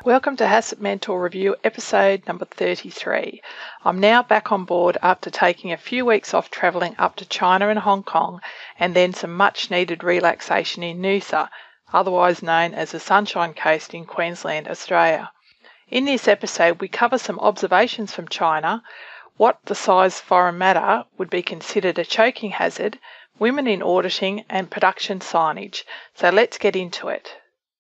Welcome to HACCP Mentor Review, episode number 33. I'm now back on board after taking a few weeks off travelling up to China and Hong Kong, and then some much needed relaxation in Noosa, otherwise known as the Sunshine Coast in Queensland, Australia. In this episode, we cover some observations from China, what the size foreign matter would be considered a choking hazard, women in auditing, and production signage. So let's get into it.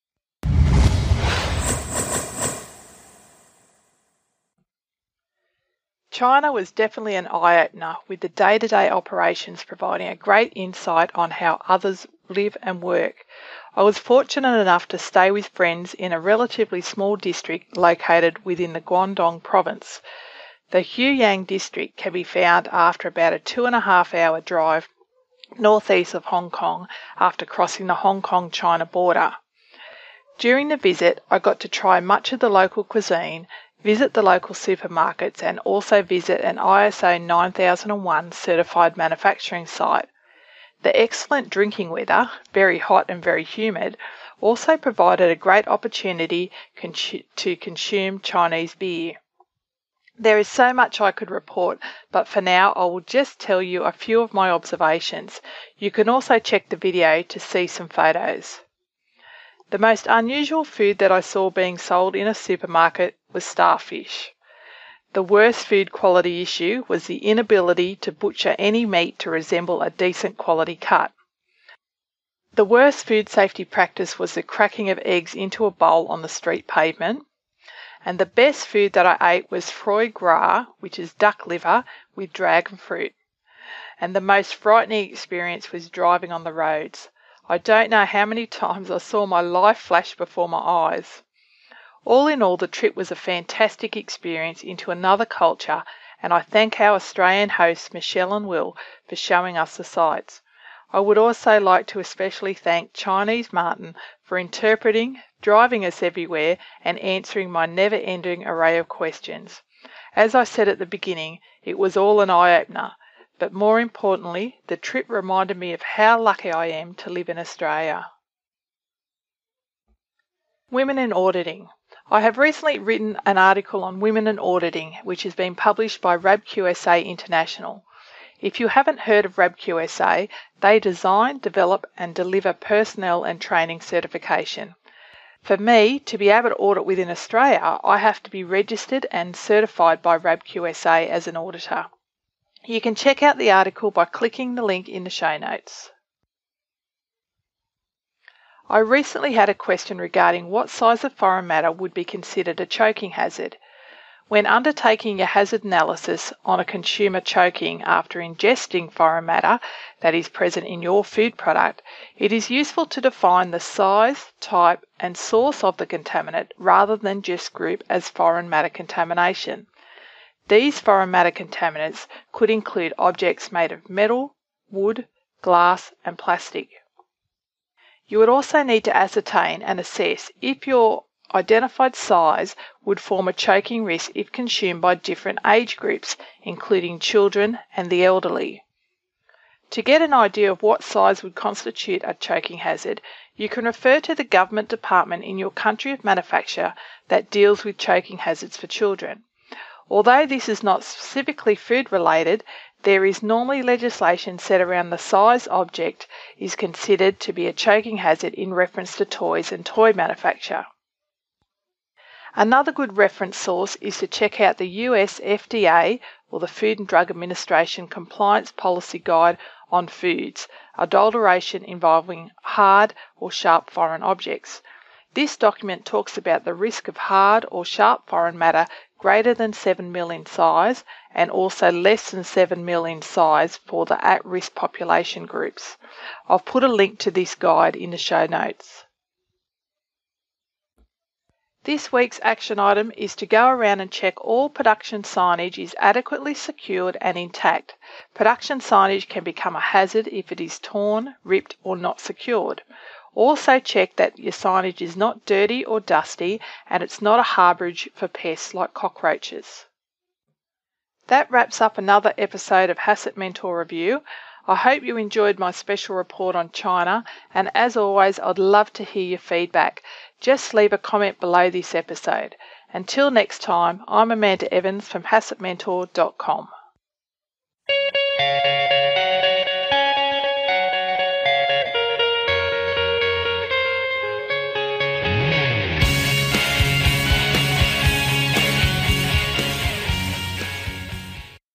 China was definitely an eye-opener, with the day-to-day operations providing a great insight on how others live and work. I was fortunate enough to stay with friends in a relatively small district located within the Guangdong province. The Huiyang district can be found after about a 2.5-hour drive northeast of Hong Kong after crossing the Hong Kong-China border. During the visit, I got to try much of the local cuisine, visit the local supermarkets, and also visit an ISO 9001 certified manufacturing site. The excellent drinking weather, very hot and very humid, also provided a great opportunity to consume Chinese beer. There is so much I could report, but for now I will just tell you a few of my observations. You can also check the video to see some photos. The most unusual food that I saw being sold in a supermarket was starfish. The worst food quality issue was the inability to butcher any meat to resemble a decent quality cut. The worst food safety practice was the cracking of eggs into a bowl on the street pavement. And the best food that I ate was foie gras, which is duck liver with dragon fruit. And the most frightening experience was driving on the roads. I don't know how many times I saw my life flash before my eyes. All in all, the trip was a fantastic experience into another culture, and I thank our Australian hosts Michelle and Will for showing us the sights. I would also like to especially thank Chinese Martin for interpreting, driving us everywhere, and answering my never-ending array of questions. As I said at the beginning, it was all an eye-opener. But more importantly, the trip reminded me of how lucky I am to live in Australia. Women in auditing. I have recently written an article on women in auditing, which has been published by RABQSA International. If you haven't heard of RABQSA, they design, develop and deliver personnel and training certification. For me, to be able to audit within Australia, I have to be registered and certified by RABQSA as an auditor. You can check out the article by clicking the link in the show notes. I recently had a question regarding what size of foreign matter would be considered a choking hazard. When undertaking a hazard analysis on a consumer choking after ingesting foreign matter that is present in your food product, it is useful to define the size, type and source of the contaminant rather than just group as foreign matter contamination. These foreign matter contaminants could include objects made of metal, wood, glass and plastic. You would also need to ascertain and assess if your identified size would form a choking risk if consumed by different age groups, including children and the elderly. To get an idea of what size would constitute a choking hazard, you can refer to the government department in your country of manufacture that deals with choking hazards for children. Although this is not specifically food related, there is normally legislation set around the size object is considered to be a choking hazard in reference to toys and toy manufacture. Another good reference source is to check out the US FDA, or the Food and Drug Administration Compliance Policy Guide on Foods, adulteration involving hard or sharp foreign objects. This document talks about the risk of hard or sharp foreign matter greater than 7 ml in size and also less than 7 ml in size for the at-risk population groups. I've put a link to this guide in the show notes. This week's action item is to go around and check all production signage is adequately secured and intact. Production signage can become a hazard if it is torn, ripped or not secured. Also check that your signage is not dirty or dusty and it's not a harbourage for pests like cockroaches. That wraps up another episode of HACCP Mentor Review. I hope you enjoyed my special report on China, and as always, I'd love to hear your feedback. Just leave a comment below this episode. Until next time, I'm Amanda Evans from HassettMentor.com.